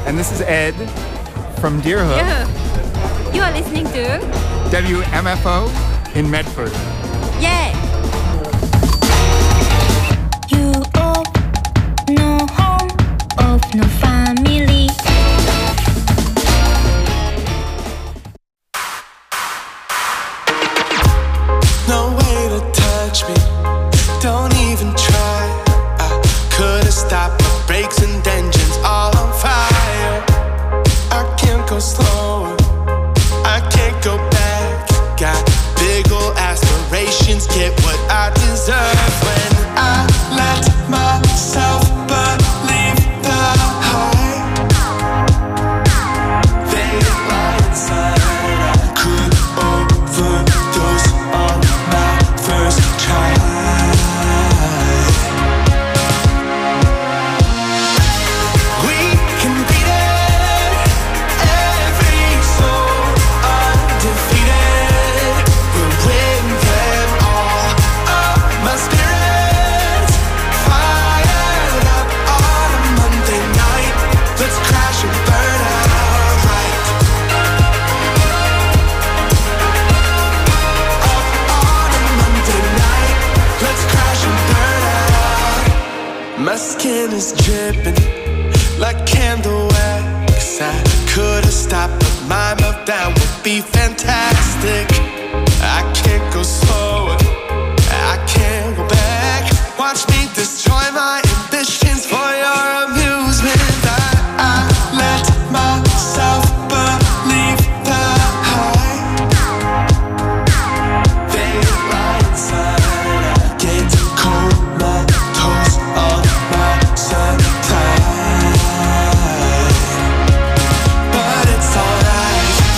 And this is Ed from Deerhook. Yeah. You are listening to WMFO in Medford. Yeah. You of no home, of no family. No way to touch me, don't even try. I could've stopped my brakes and engines all on fire. I can't go slower, I can't go back. Got big ol' aspirations, get what I deserve. When I let myself believe the hype, they lie inside. I could overdose on my first try. We can beat it, every soul undefeated. We'll win them all. My spirit's fired up on a Monday night. Let's crash and burn out right. Up on a Monday night. Let's crash and burn out. My skin is dripping like candle wax. I could've stopped, but my meltdown would be fantastic. I can't go slower, I can't go back. Watch me destroy my ambitions for your amusement. I let myself believe the hype. They lie inside. I get comatose on my supply. But it's alright,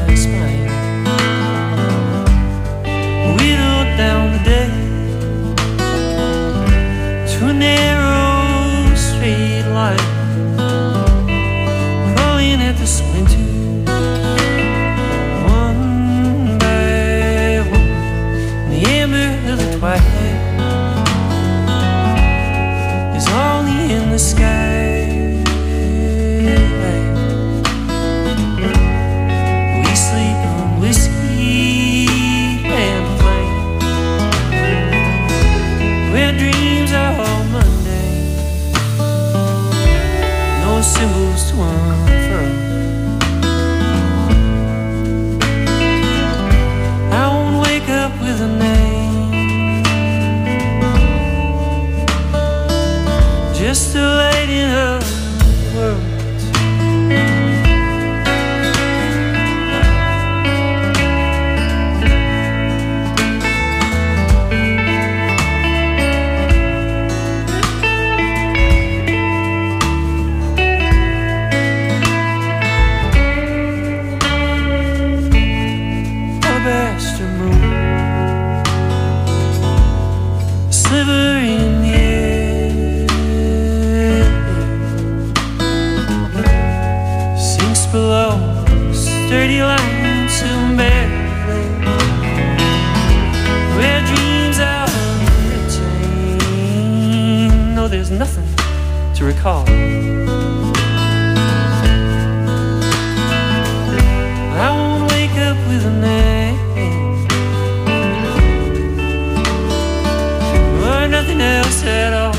my spine. Whittled down the day to a narrow straight line, crawling at this winter one by one. In the amber of the twilight is only in the sky. We sleep on whiskey and flame, where dreams are all mundane, no symbols to unfurl. I won't wake up with a name, just a lighting of the world. Alabaster moon, a sliver in the air, sinks below sturdy lines of barely, where dreams are retained. No, there's nothing to recall. I won't wake up with a name or nothing else at all.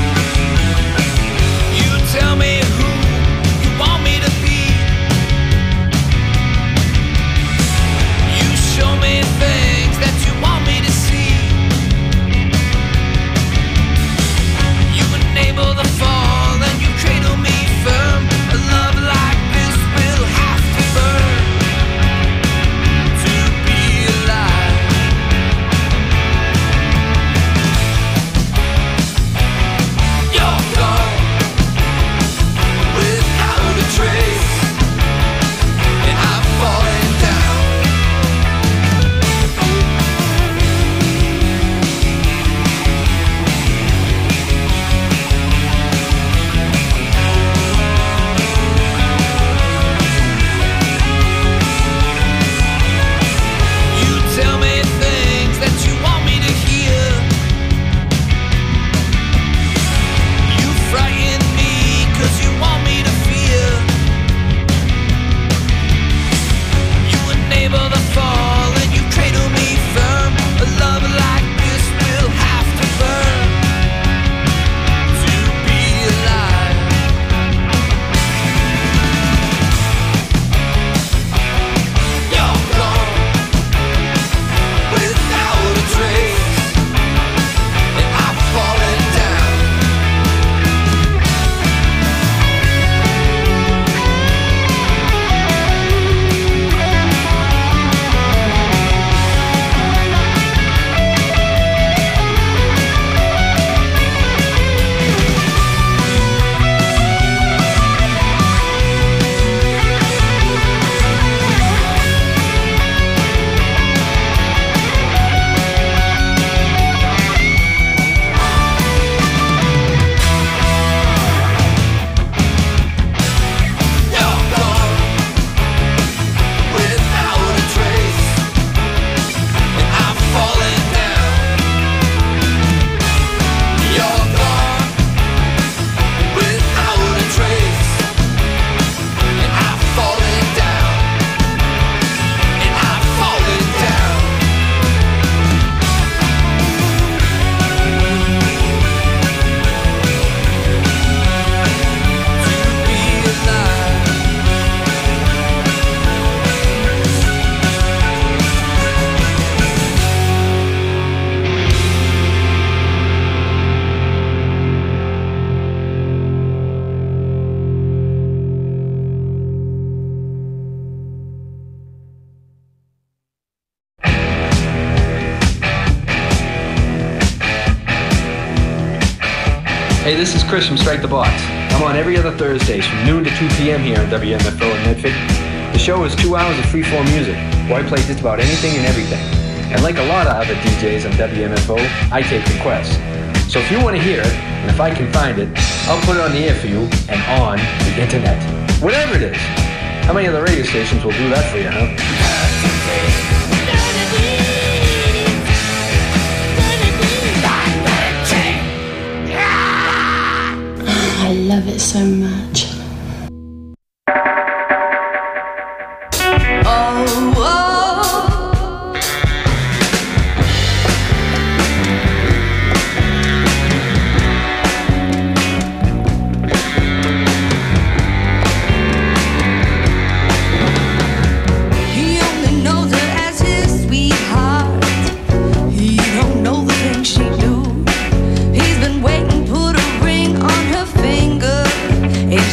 You tell me who you want me to be. Hey, this is Chris from Strike the Box. I'm on every other Thursdays from noon to 2 p.m. here on WMFO in Medford. The show is 2 hours of free-form music, where I play just about anything and everything. And like a lot of other DJs on WMFO, I take requests. So if you want to hear it, and if I can find it, I'll put it on the air for you and on the internet. Whatever it is. How many other radio stations will do that for you, huh? I love it so much. He's been waiting, put a ring on her finger, and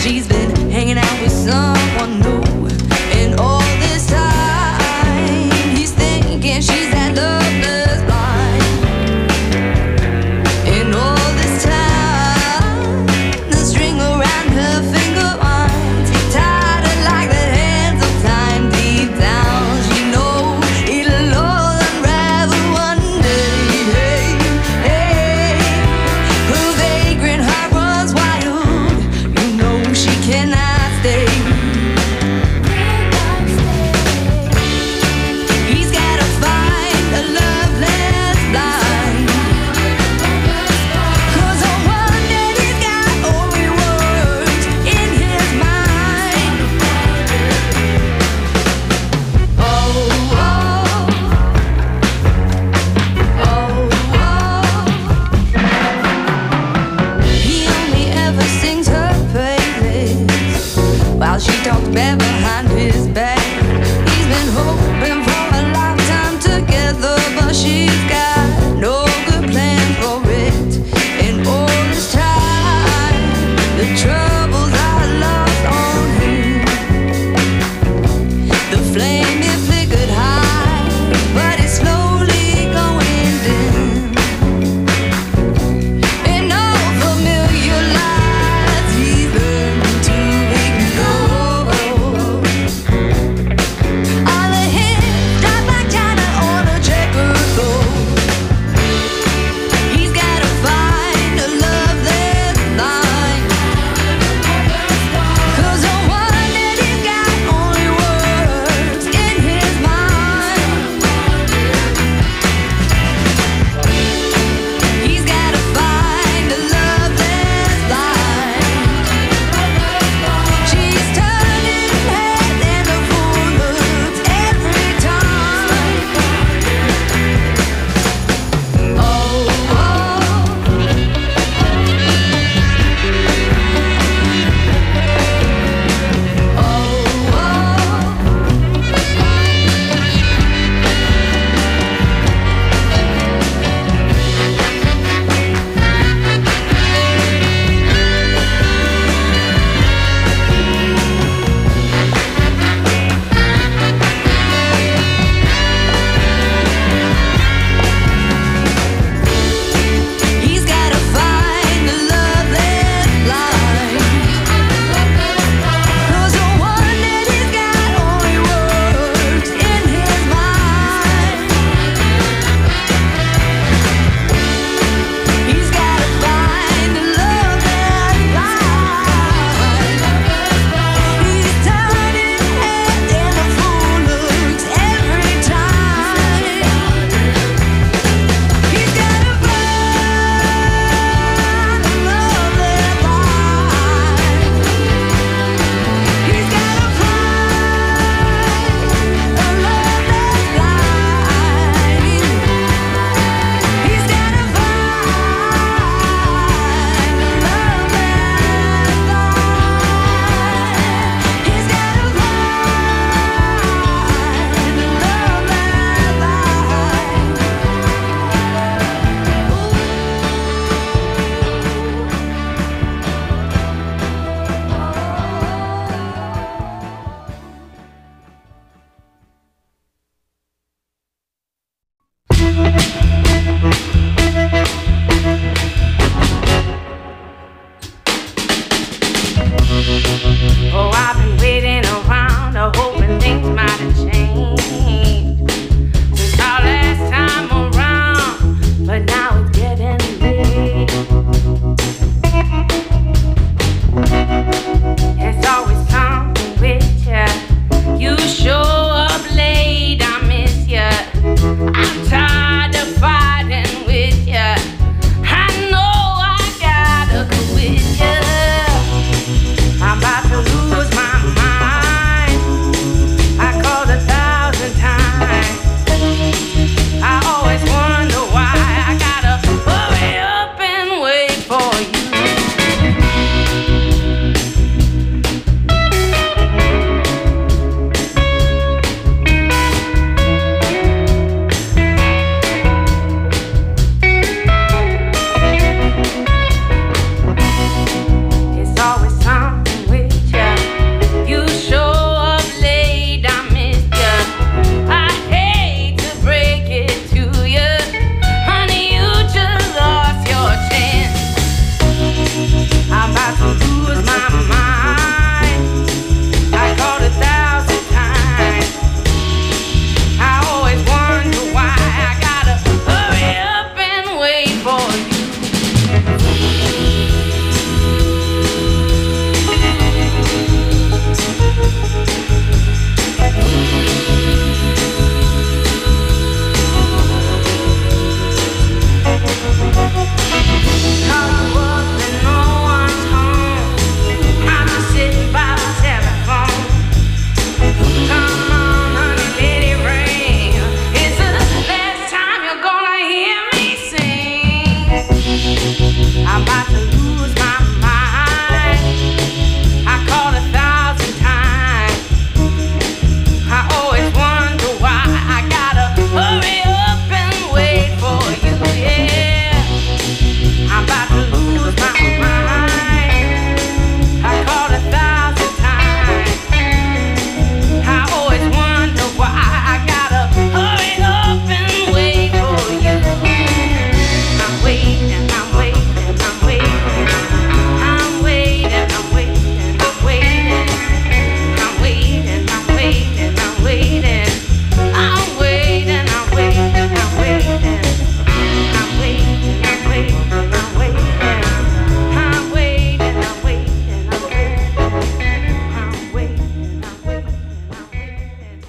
Oh, I've been waiting around, hoping things might have changed since our last time around, but now it's getting late. It's always something with you. You show up late, I miss you. I'm tired of fighting with you. I know I gotta go with you. I'm about to lose my mind. I called 1,000 times. I always wonder why I gotta hurry up and wait for you. It's always something with you. You show up late, I miss you. I hate to break it to you. Honey, you just lost your chance. I'm about to lose my mind. I called 1,000 times. I always wonder why I gotta hurry up and wait for you. Call you up and no one's home. I'm just sitting by the telephone. Come on, honey, let it rain. It's the last time you're gonna hear me sing. I'm about to lose my mind. I called 1,000 times. I always wonder why I gotta hurry up and wait for you. Yeah, I'm about to lose my mind. I called 1,000 times. I always wonder why I gotta hurry up and wait for you. I'm waiting, I'm waiting, I'm waiting. I'm waiting, I'm waiting, I'm waiting. I'm waiting, I'm waiting, I'm waiting. I'm waiting, I'm waiting, I'm waiting. I'm waiting, I'm waiting, I'm waiting. I'm waiting, I'm waiting, I'm waiting. I'm waiting, I'm waiting, I'm waiting.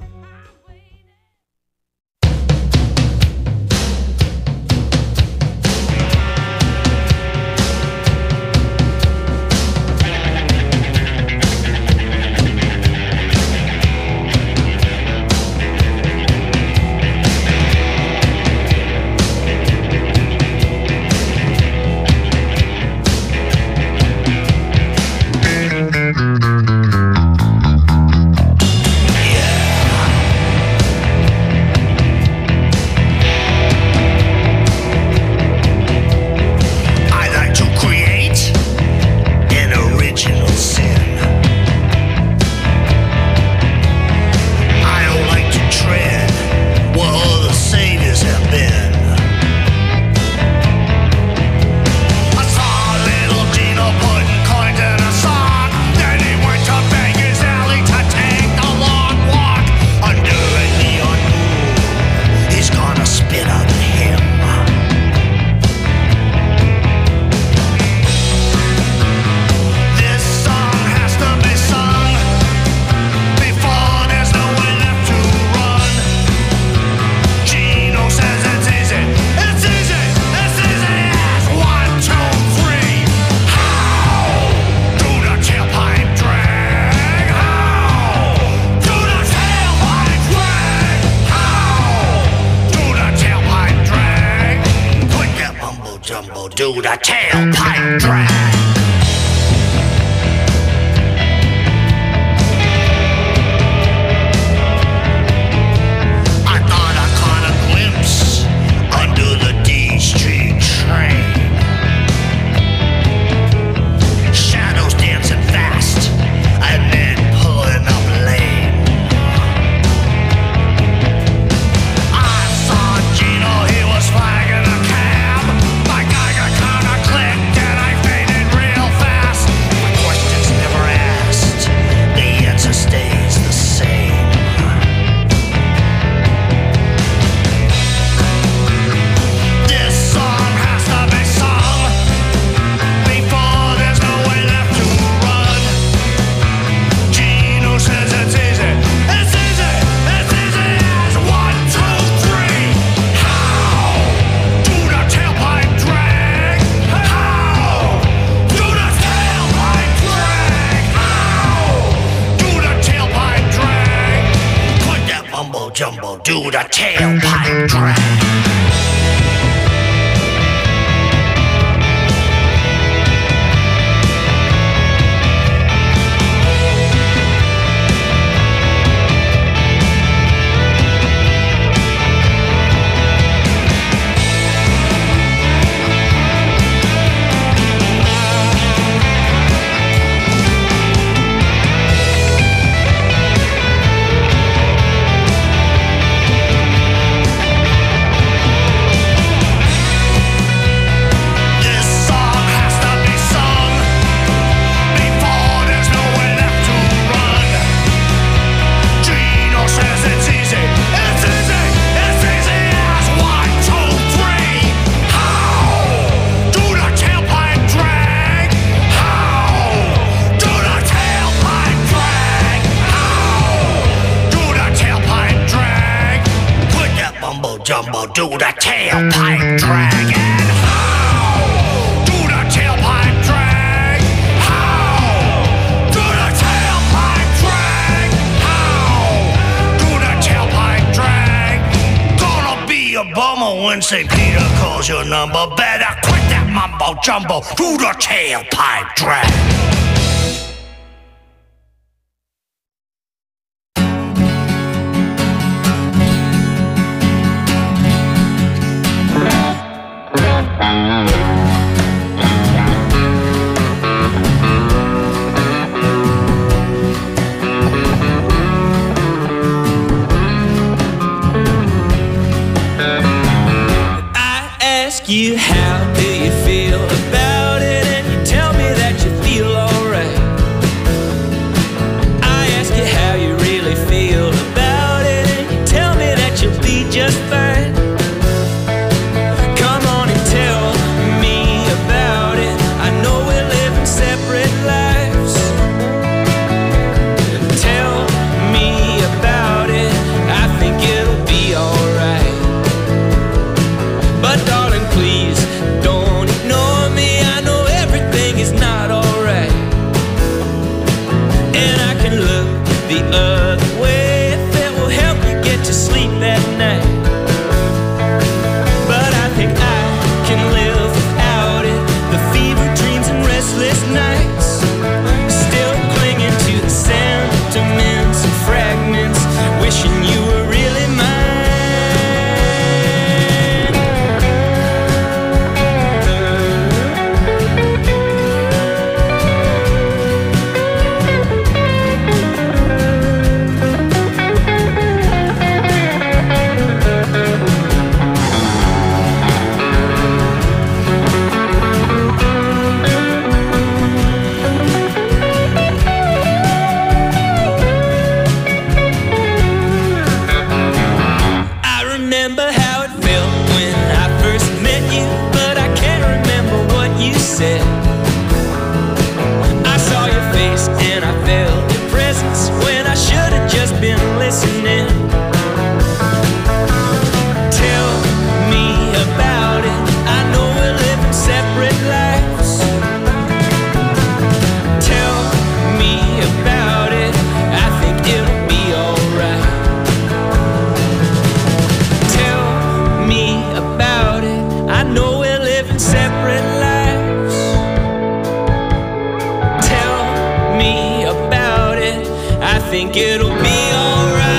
I like to create an original sin. I don't like to tread where other saviors have been. I saw little Gino putting coins in a sock. Then he went to Vegas Alley to take the long walk. Undoing the unknown, he's gonna spit on him. This song has to be sung before there's nowhere left to run. Gino says it's easy, it's easy, it's easy as 1, 2, 3. How do the tailpipe drag? How do the tailpipe drag? How do the tailpipe drag? Put that mumbo jumbo, do the tailpipe drag. I thought I caught a glimpse under the D Street train. Shadows dancing fast and then pulling up lane. I saw Gino, he was flagging a cab. My Geiger counter clicked and I faded jumbo, do the tailpipe drag. Jumbo, do the tailpipe drag. And how? Do the tailpipe drag. How? Do the tailpipe drag. How? Do the tailpipe drag. Gonna be a bummer when St. Peter calls your number. Better quit that mumbo jumbo. Do the tailpipe drag. You, how do you feel about it? And you tell me that you feel alright. I ask you how you really feel about it, and you tell me that you'll be just fine. Come on and tell me about it. I know we're living separate lives. Tell me about it. I think it'll be alright. But darling, please don't ignore me. I know everything is not alright, and I can look the other way if it will help you get to sleep at night. But I think I can live without it. The fever dreams and restless nights, still clinging to the sentiments and fragments, wishing you were really mine. I saw your face and I felt your presence when I should have just been listening. Tell me about it. I know we're living separate lives. Tell me about it. I think it'll be alright. Tell me about it. I know we're living separate lives. I think it'll be alright.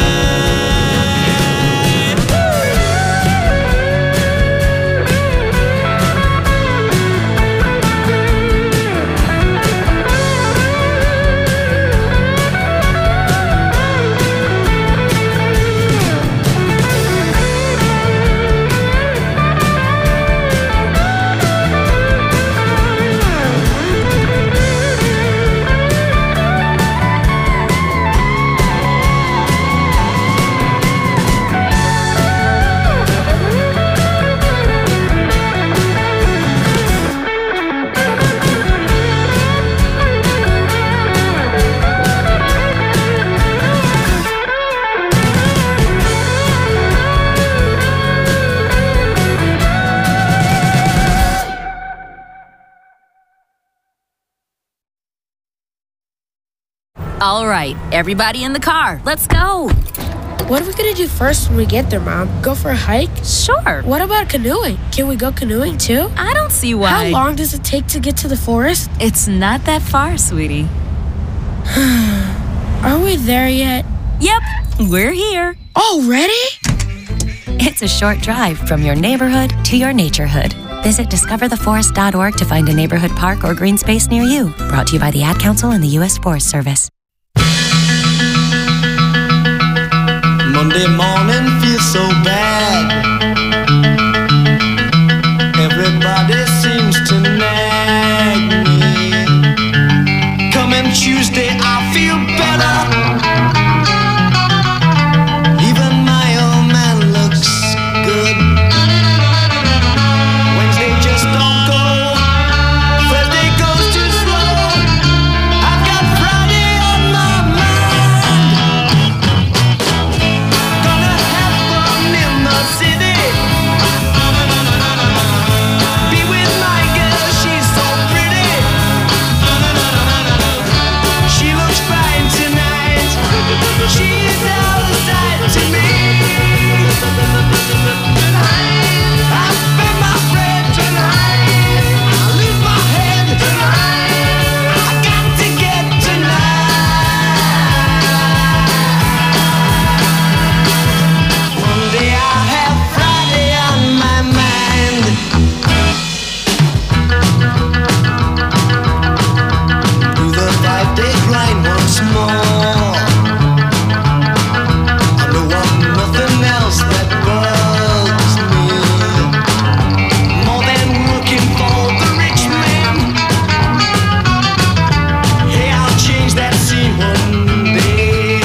All right, everybody in the car, let's go. What are we gonna do first when we get there, Mom? Go for a hike? Sure. What about canoeing? Can we go canoeing too? I don't see why. How long does it take to get to the forest? It's not that far, sweetie. Are we there yet? Yep, we're here. Already? It's a short drive from your neighborhood to your naturehood. Visit discovertheforest.org to find a neighborhood park or green space near you. Brought to you by the Ad Council and the U.S. Forest Service. Monday morning feels so bad. Everybody seems to nag me. Coming Tuesday, I feel better. Even my old man looks good. Wednesday just don't go. Thursday goes too slow. I've got Friday on my mind. Gonna have fun in the city. Be with my girl, she's so pretty. She looks fine tonight. She's out of sight to me. I spend my bread tonight. I lose my head tonight. I got to get tonight. Monday I have Friday on my mind. Do the 5-day grind once more. I know I'm nothing else that bugs me more than working for the rich man. Hey, I'll change that scene one day.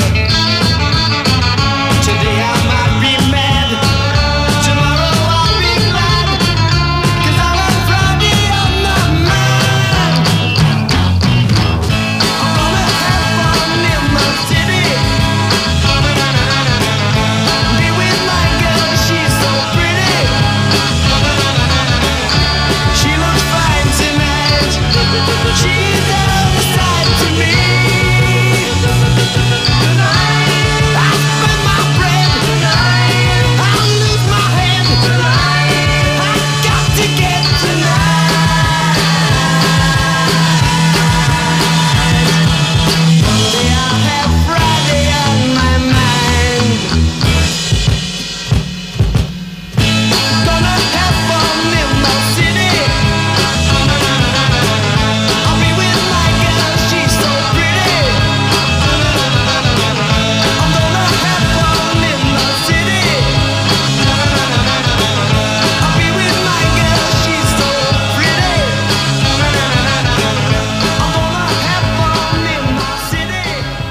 Today I might be mad, tomorrow I'll be glad, 'cause I have Friday on my mind. I'm gonna have fun in the city. Be with my girl, she's so pretty. She looks fine tonight. She's out of sight to me. Tonight, I spend my bread tonight. I lose my head tonight. I got to get tonight. Monday I have Friday on my mind. Gonna have fun in the city. I'll be with my girl, she's so pretty. I'm gonna have fun in the city. I'll be with my girl, she's so pretty. I'm gonna have fun in the city.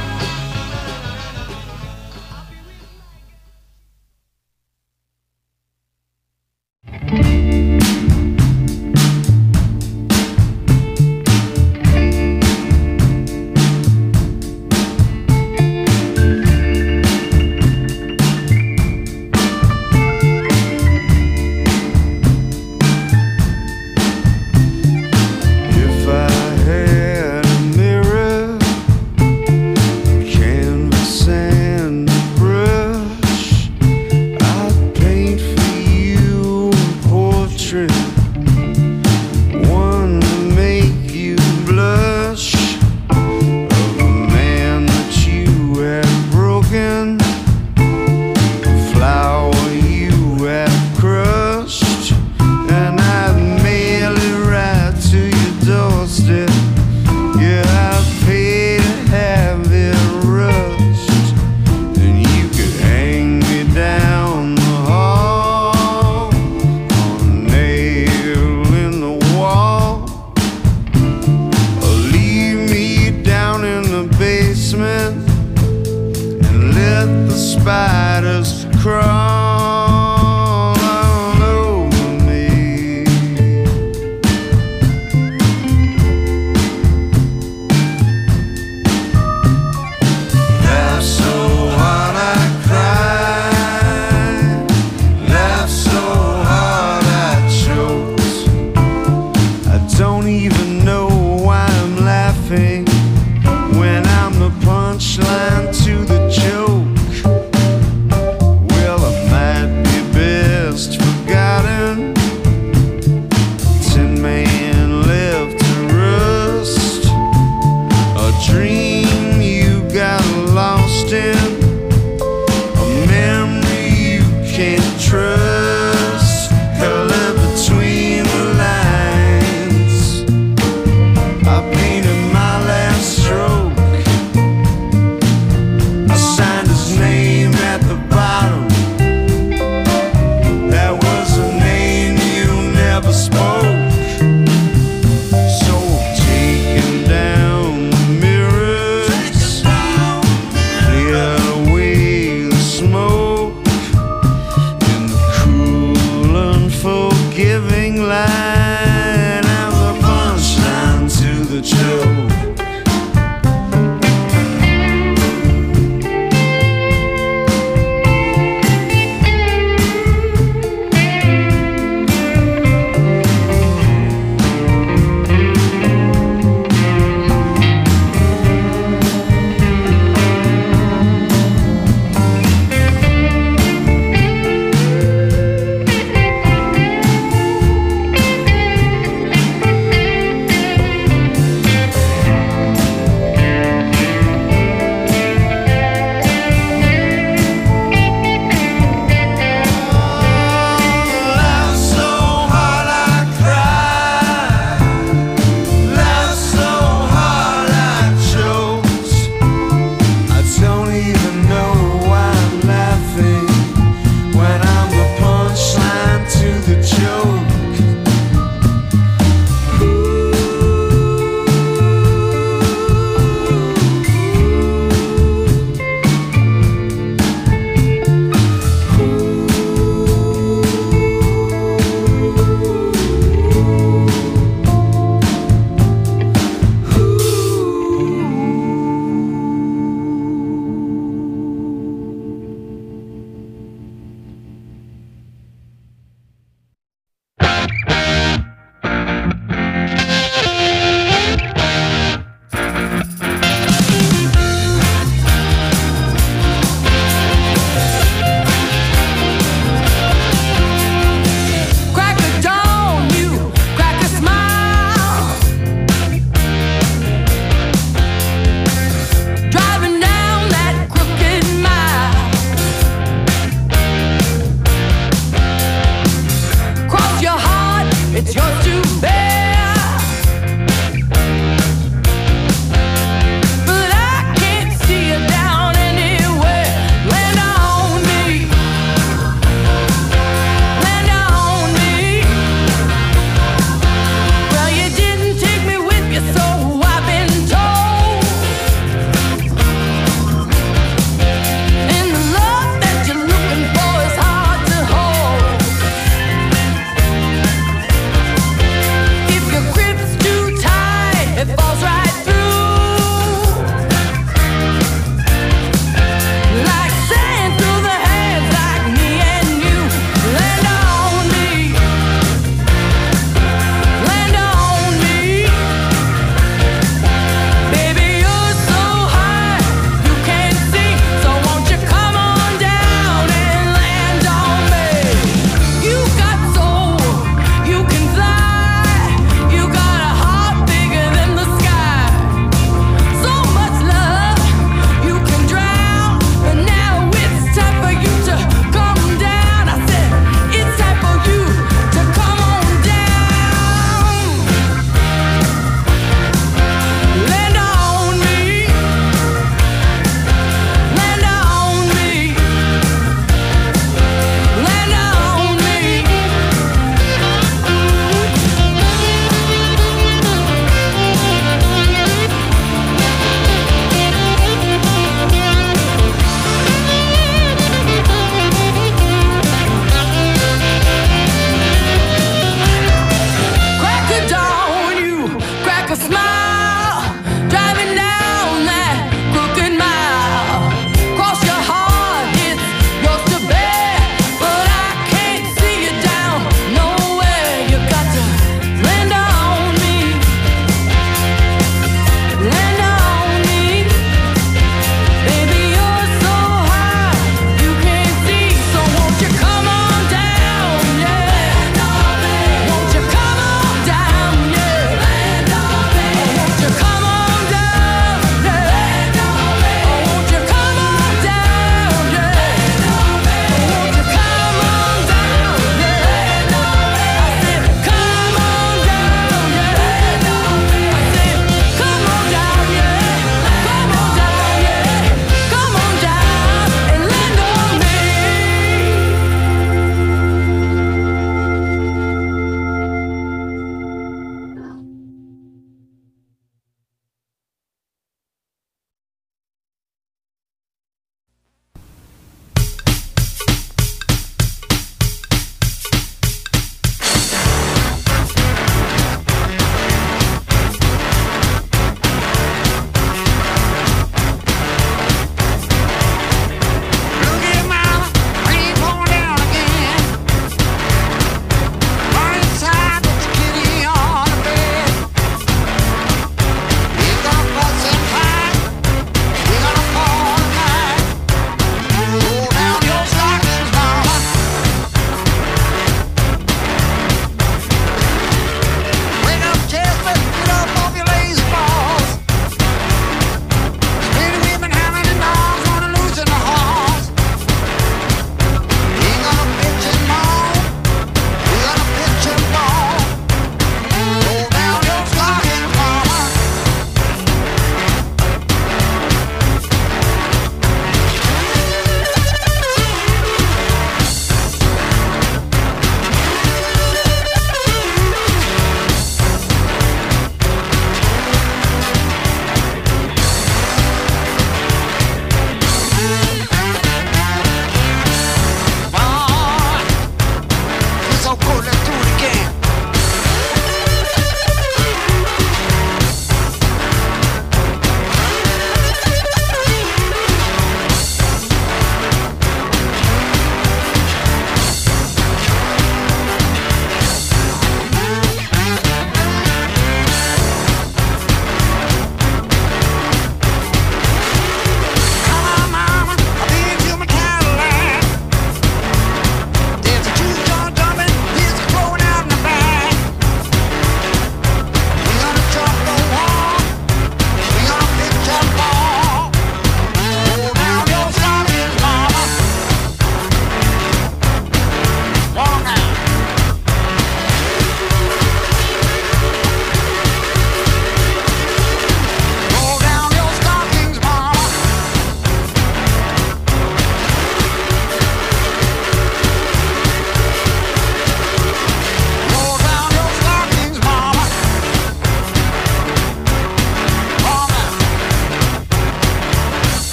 If I had a mirror, canvas and a brush, I'd paint for you a portrait, one to make you blush, of a man that you have broken, a flower you have crushed, and I'd mail it right to your doorstep. Yeah, I'd pay to have it rushed, and you could hang me down the hall on a nail in the wall, or leave me down in the basement and let the spiders crawl all over me. Laugh so hard I cry, laugh so hard I choke. I don't even know why I'm laughing when I'm the punchline to the joke.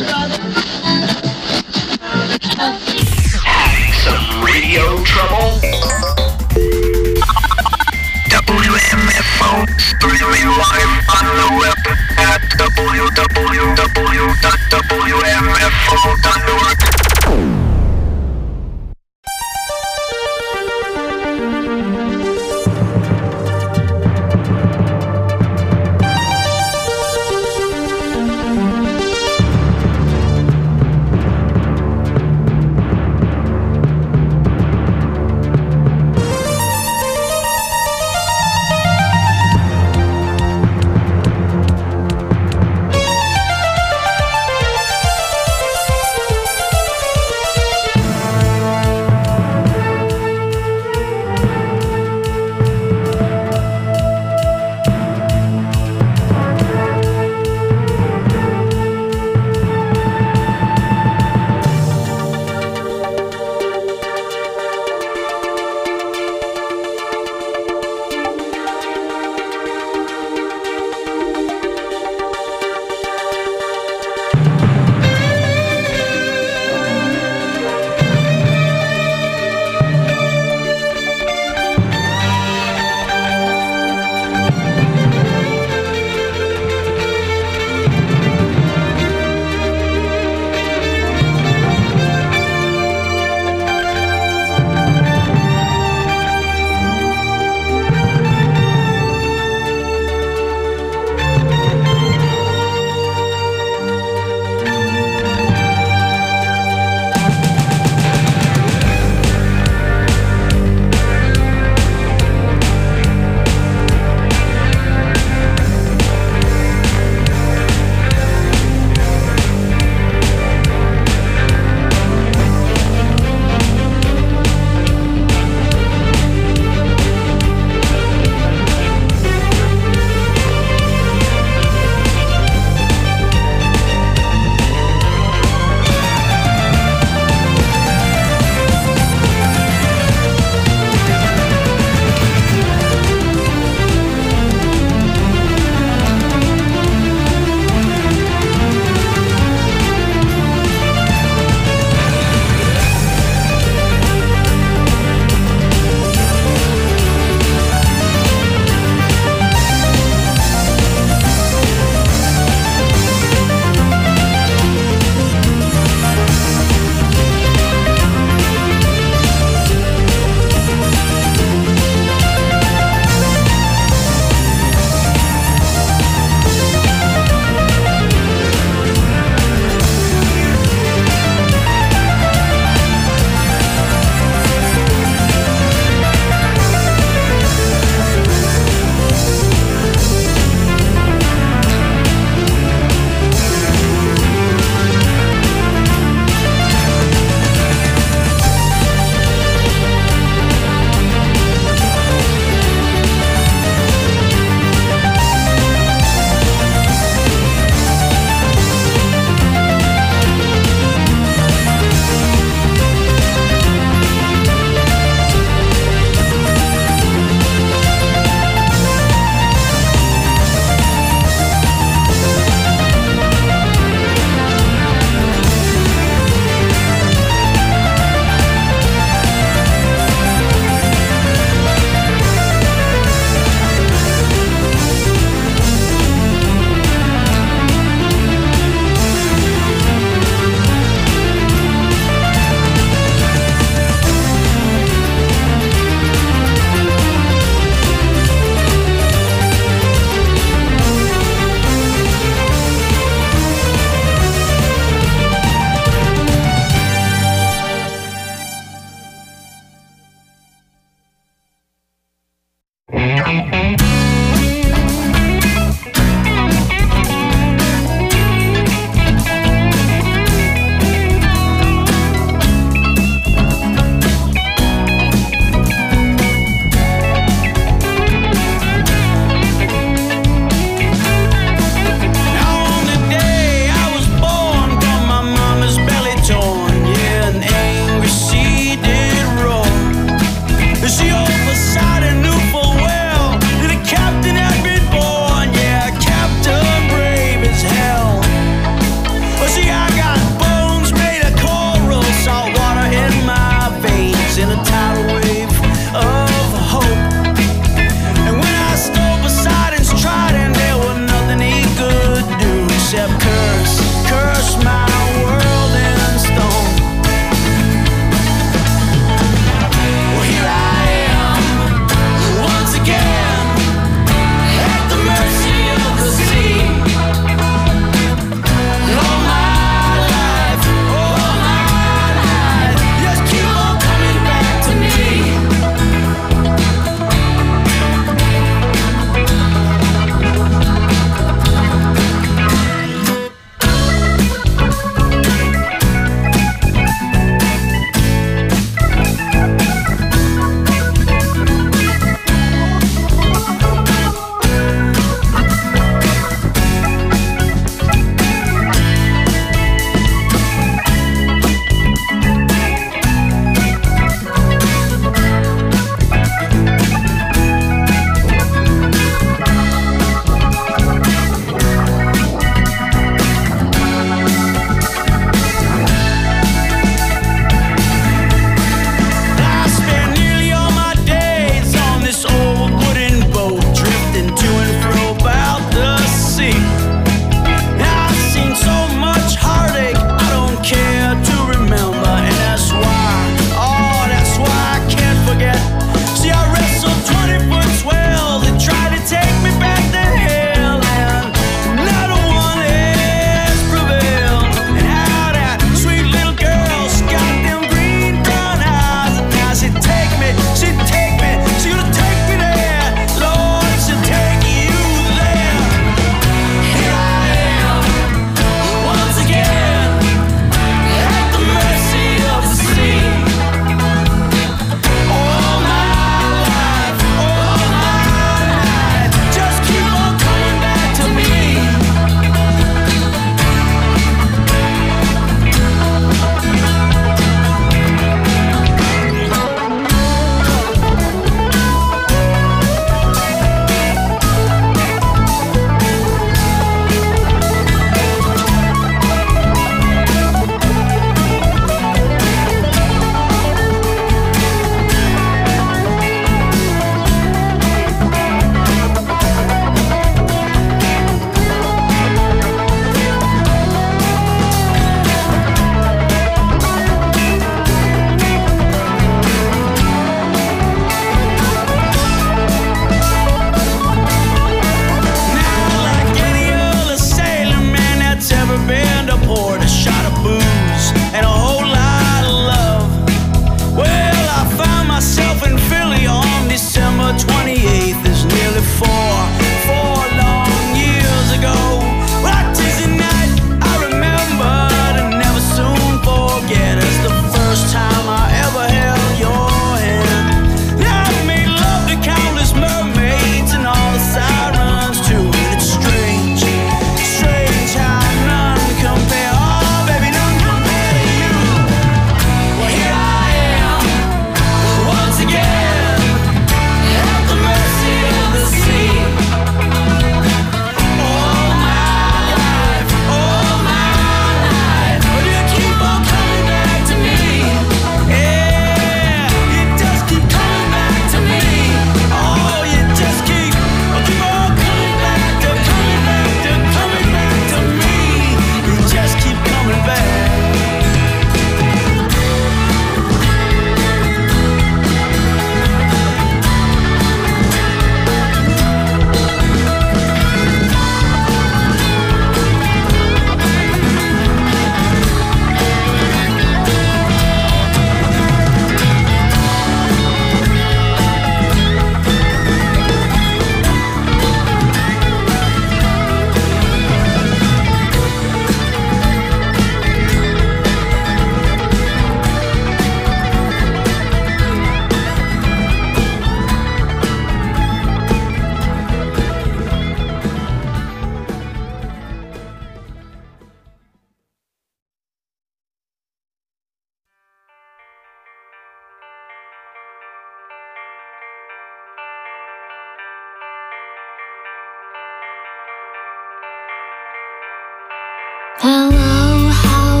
Having some radio trouble? WMFO streaming live on the web at www.wmfo.org.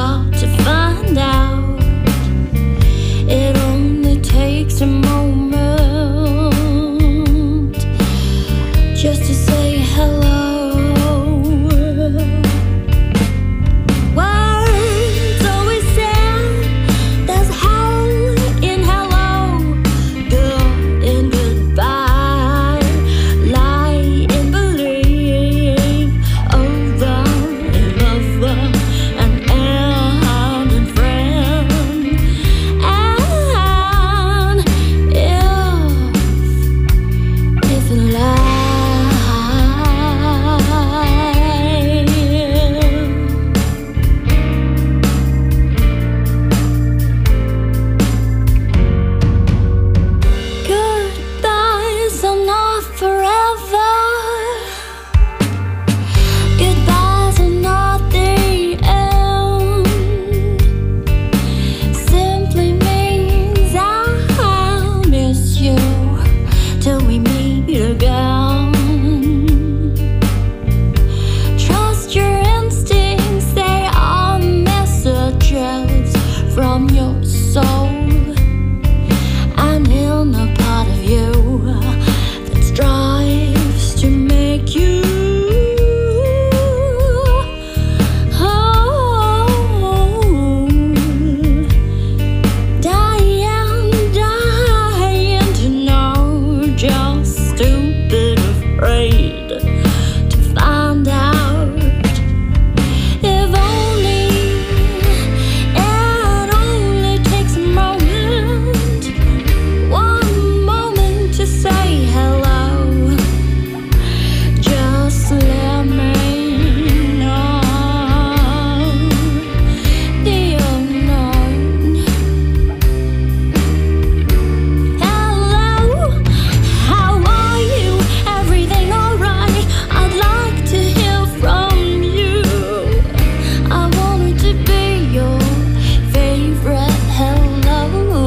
start to find out. It only takes a moment just to say hello. Words always sound, there's hell in hello, good in goodbye, lie in believe, over in lover, and end in friend, and if in life. Goodbyes are not forever. Goodbyes are not the end. Simply means I'll miss you till we meet again. Trust your instincts, they are messages from your soul. And in a part of you that strives to make you whole. Dying to know, just stupid afraid to find out. If only it only takes a moment, one moment to say hello. Just let me know the unknown. Hello, how are you? Everything alright? I'd like to hear from you. I wanted to be your favorite hello.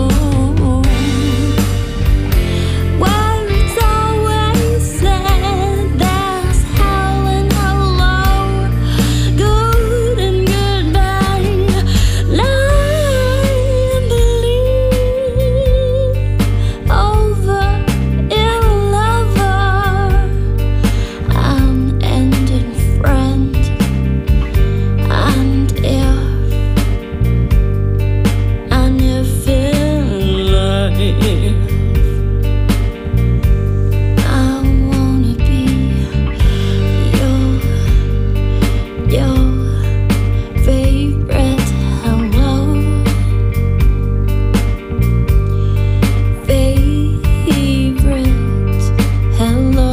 Words always said there's hell in hello, good and goodbye, lie and believe, over in lover, and end in friend, and if in life I wanna be your favorite hello, favorite hello.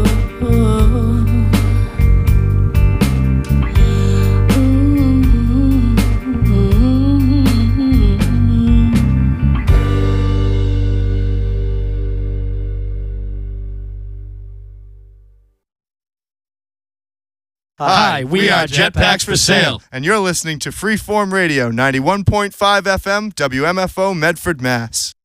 Hi, we are Jetpacks for Sale. And you're listening to Freeform Radio, 91.5 FM, WMFO, Medford, Mass.